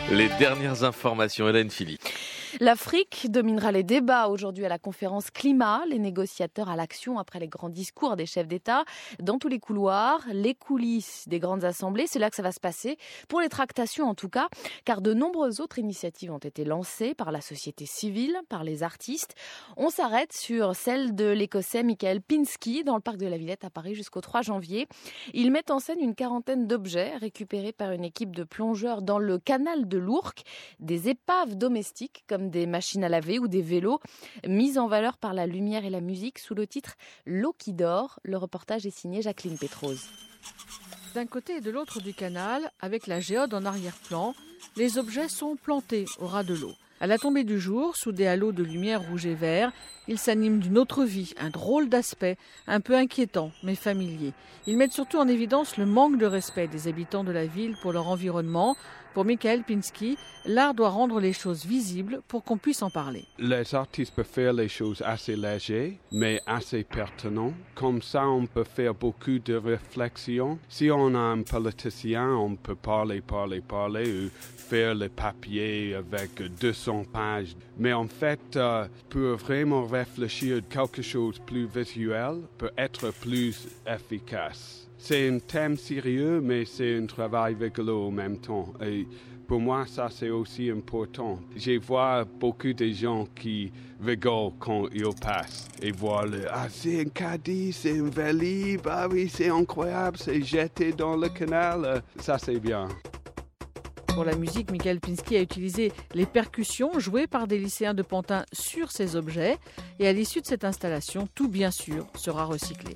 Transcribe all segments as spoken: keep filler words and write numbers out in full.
Les dernières informations, Hélène Philly. L'Afrique dominera les débats aujourd'hui à la conférence climat, les négociateurs à l'action après les grands discours des chefs d'État. Dans tous les couloirs, les coulisses des grandes assemblées, c'est là que ça va se passer, pour les tractations en tout cas, car de nombreuses autres initiatives ont été lancées par la société civile, par les artistes. On s'arrête sur celle de l'Écossais Michael Pinsky dans le parc de la Villette à Paris jusqu'au trois janvier. Il met en scène une quarantaine d'objets récupérés par une équipe de plongeurs dans le canal de l'Ourcq, des épaves domestiques comme des machines à laver ou des vélos, mis en valeur par la lumière et la musique sous le titre « L'eau qui dort ». Le reportage est signé Jacqueline Pétrose. D'un côté et de l'autre du canal, avec la géode en arrière-plan, les objets sont plantés au ras de l'eau. À la tombée du jour, sous des halos de lumière rouge et vert, ils s'animent d'une autre vie, un drôle d'aspect, un peu inquiétant mais familier. Ils mettent surtout en évidence le manque de respect des habitants de la ville pour leur environnement. Pour Michael Pinsky, l'art doit rendre les choses visibles pour qu'on puisse en parler. Les artistes peuvent faire les choses assez légères, mais assez pertinentes. Comme ça, on peut faire beaucoup de réflexions. Si on a un politicien, on peut parler, parler, parler, ou faire le papier avec deux cents pages. Mais en fait, euh, pour vraiment réfléchir à quelque chose de plus visuel, peut être plus efficace. C'est un thème sérieux, mais c'est un travail rigolo en même temps. Et pour moi, ça, c'est aussi important. Je vois beaucoup de gens qui rigolent quand ils passent et voient le « Ah, c'est un caddie, c'est un vélib, ah oui, c'est incroyable, c'est jeté dans le canal. » Ça, c'est bien. Pour la musique, Michael Pinsky a utilisé les percussions jouées par des lycéens de Pantin sur ces objets. Et à l'issue de cette installation, tout bien sûr sera recyclé.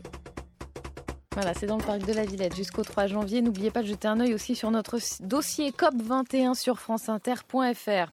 Voilà, c'est dans le parc de la Villette jusqu'au trois janvier. N'oubliez pas de jeter un œil aussi sur notre dossier C O P vingt et un sur franceinter point F R.